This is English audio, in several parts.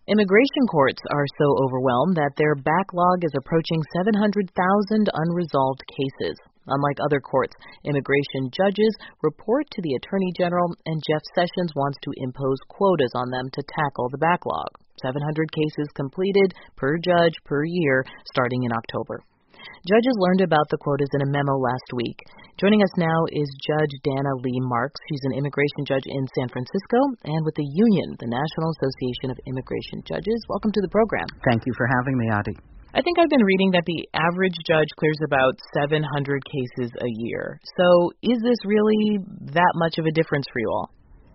Immigration courts are so overwhelmed that their backlog is approaching 700,000 unresolved cases. Unlike other courts, immigration judges report to the Attorney General, and Jeff Sessions wants to impose quotas on them to tackle the backlog. 700 cases completed per judge per year starting in October. Judges learned about the quotas in a memo last week. Joining us now is Judge Dana Lee Marks. She's an immigration judge in San Francisco and with the union, the National Association of Immigration Judges. Welcome to the program. Thank you for having me, Adi. I think I've been reading that the average judge clears about 700 cases a year. So is this really that much of a difference for you all?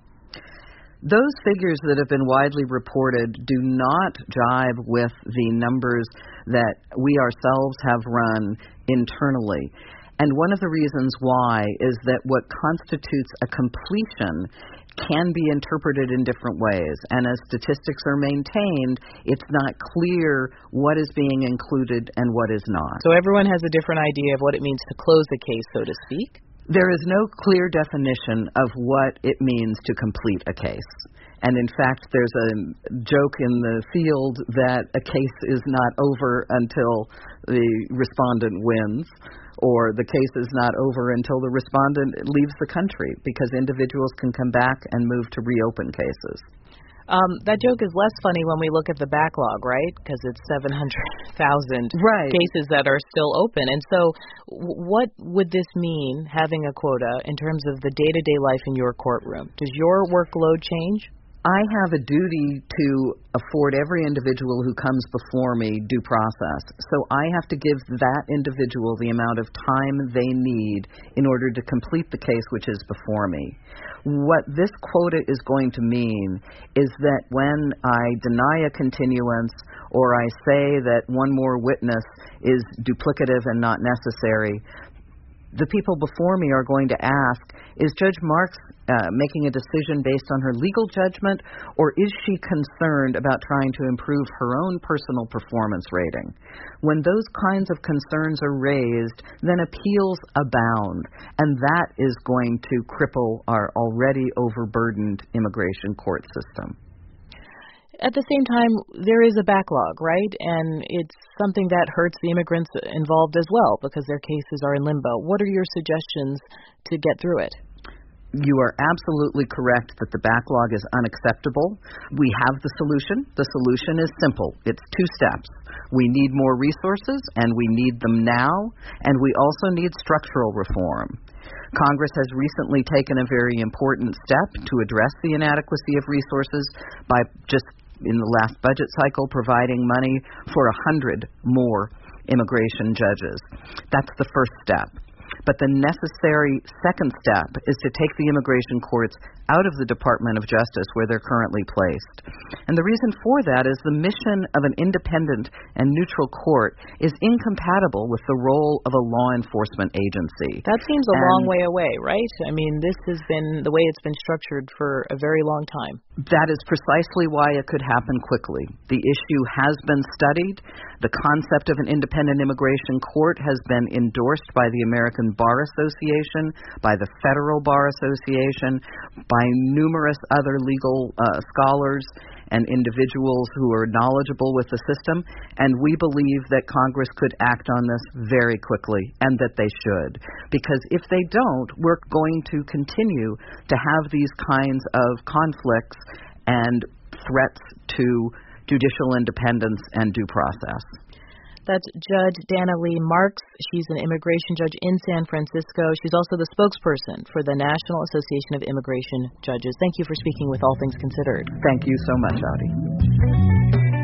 Those figures that have been widely reported do not jive with the numbers that we ourselves have run internally. And one of the reasons why is that what constitutes a completion can be interpreted in different ways. And as statistics are maintained, it's not clear what is being included and what is not. So everyone has a different idea of what it means to close a case, so to speak? There is no clear definition of what it means to complete a case. And in fact, there's a joke in the field that a case is not over until the respondent wins, or the case is not over until the respondent leaves the country, because individuals can come back and move to reopen cases. That joke is less funny when we look at the backlog, right? Because it's 700,000 cases that are still open. And so what would this mean, having a quota, in terms of the day-to-day life in your courtroom? Does your workload change? I have a duty to afford every individual who comes before me due process. So I have to give that individual the amount of time they need in order to complete the case which is before me. What this quota is going to mean is that when I deny a continuance or I say that one more witness is duplicative and not necessary, the people before me are going to ask, is Judge Marks making a decision based on her legal judgment, or is she concerned about trying to improve her own personal performance rating? When those kinds of concerns are raised, then appeals abound, and that is going to cripple our already overburdened immigration court system. At the same time, there is a backlog, right? And it's something that hurts the immigrants involved as well because their cases are in limbo. What are your suggestions to get through it? You are absolutely correct that the backlog is unacceptable. We have the solution. The solution is simple. It's two steps. We need more resources, and we need them now, and we also need structural reform. Congress has recently taken a very important step to address the inadequacy of resources by just in the last budget cycle providing money for 100 more immigration judges. That's the first step. But the necessary second step is to take the immigration courts out of the Department of Justice where they're currently placed. And the reason for that is the mission of an independent and neutral court is incompatible with the role of a law enforcement agency. That seems a long way away, right? I mean, this has been the way it's been structured for a very long time. That is precisely why it could happen quickly. The issue has been studied. The concept of an independent immigration court has been endorsed by the American Bar Association, by the Federal Bar Association, by numerous other legal scholars and individuals who are knowledgeable with the system, and we believe that Congress could act on this very quickly, and that they should. Because if they don't, we're going to continue to have these kinds of conflicts and threats to judicial independence and due process. That's Judge Dana Lee Marks. She's an immigration judge in San Francisco. She's also the spokesperson for the National Association of Immigration Judges. Thank you for speaking with All Things Considered. Thank you so much, Adi.